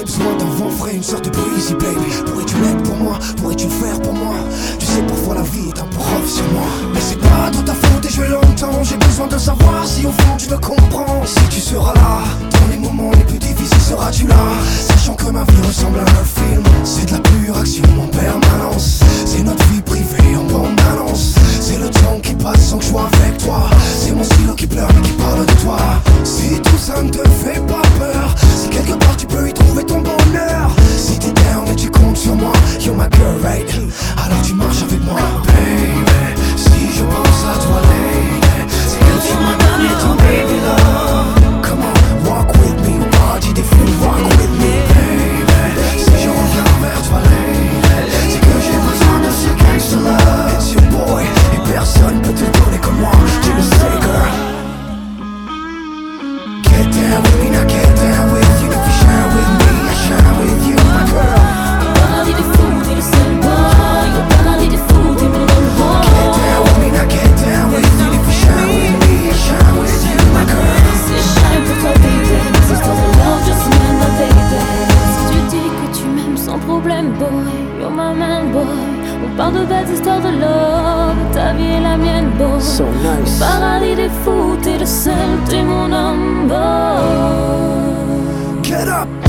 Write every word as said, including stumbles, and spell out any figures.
besoin d'un vent frais, une sorte de breezy baby. Pourrais-tu l'être pour moi, pourrais-tu le faire pour moi? Tu sais parfois la vie est un prof sur moi. Mais c'est pas de ta faute et je vais longtemps. J'ai besoin de savoir si au fond tu me comprends. Si tu seras là, dans les moments les plus difficiles seras-tu là? Sachant que ma vie ressemble à un film. C'est de la pure action en permanence. C'est notre vie privée en bande-annonce. C'est le temps qui passe sans que je sois avec toi. C'est mon stylo qui pleure mais qui parle de toi. Si tout ça ne te fait pas peur, si quelque part tu peux y trouver ton bonheur, si t'es down et tu comptes sur moi, you're my girl right, alors tu marches avec moi. Baby, si je pense à toi lady, c'est que tu m'as donné ton baby love. Come on, walk with me, party des fous, walk with me. Baby, si je reviens vers toi lady, c'est que j'ai besoin de ce gangsta love. It's your boy, et personne peut te donner comme moi, tu le sais girl. Get down with me, now get down with you. If you shine with me, I shine with you, my girl. Au paradis des fous, t'es le seul boy. Au paradis des fous, t'es mon boy. Get down with me, now get down with you. If you shine with me, I shine with you, my girl. C'est shine pour toi, baby. Ces histoires de love, just me and my baby. Si tu dis que tu m'aimes sans problème, boy, you're my man, boy. On parle de belles histoires de love, ta vie est la mienne, boy. So nice. Au paradis des fous, t'es le seul, t'es mon homme, boy. Get up.